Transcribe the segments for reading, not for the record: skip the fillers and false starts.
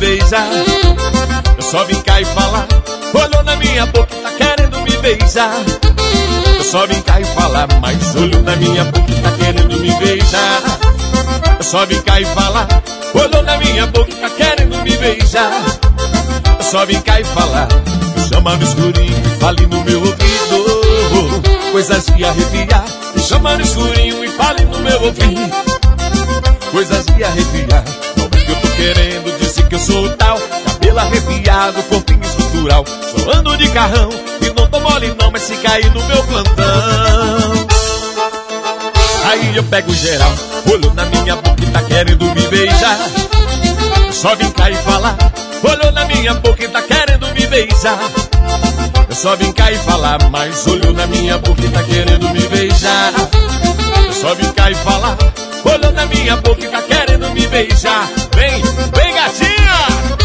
beijar. Eu só vim cá e falar. Olhou na minha boca e tá querendo me beijar. Eu só vim cá e falar, mas olhou na minha boca e tá querendo me beijar. Eu só vim cá e falar. Olhou na minha boca e tá querendo me beijar. Eu só vim cá e falar. Me chama no escurinho e fale no meu ouvido coisas de arrepiar. Me chama no escurinho e fale no meu ouvido coisas de arrepiar. Não é que eu tô querendo, disse que eu sou tal. Cabelo arrepiado, corpinho escultural. Só ando de carrão e não tô mole não, mas se cair no meu plantão. Aí eu pego geral, olhou na minha boca e tá querendo me beijar. Eu só vim cá e falar. Olhou na minha boca e tá querendo me beijar. Eu só vim cá e falar, mas olhou na minha boca e tá querendo me beijar. Eu só vim cá e falar. Olhou na minha boca e tá querendo me beijar. Vem, vem gatinha!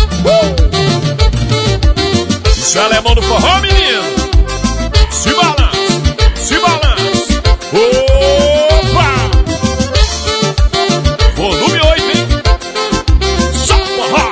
Isso é alemão do forró, menino. Se balança, se balança. Opa! Volume 8, hein? Só forró!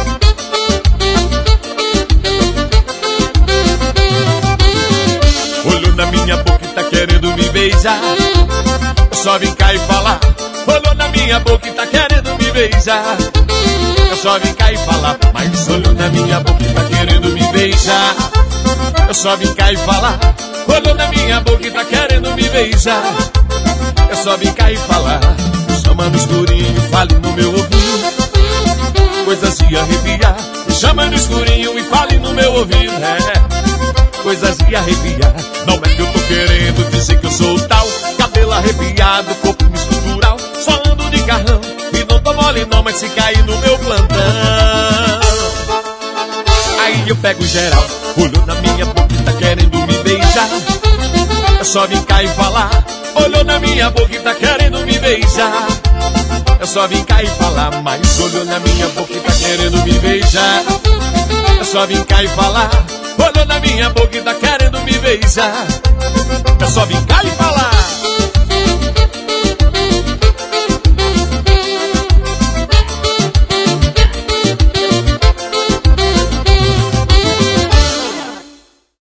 Olhou na minha boca e tá querendo me beijar. Eu só vim cá e falar. Olhou na minha boca e tá querendo me beijar. Eu só vim cá e falar, mas olhou na minha boca e tá querendo me beijar. Eu só vim cá e falar. Olhou na minha boca e tá querendo me beijar. Eu só vim cá e falar. Me chama no escurinho e fale no meu ouvido coisas de arrepiar. Me chama no escurinho e fale no meu ouvido, coisas de arrepiar. Não é que eu tô querendo dizer que eu sou tal. Cabelo arrepiado, corpo escultural. Só ando de carrão e não tô mole não, mas se cair no meu plantão. Aí eu pego geral, olhou na minha boca e tá querendo me beijar. Eu só vim cá e falar. Olhou na minha boca e tá querendo me beijar. Eu só vim cá e falar, mas olhou na minha boca e tá querendo me beijar. Eu só vim cá e falar. Olhou na minha boca e tá querendo me beijar. Eu só vim cá e falar.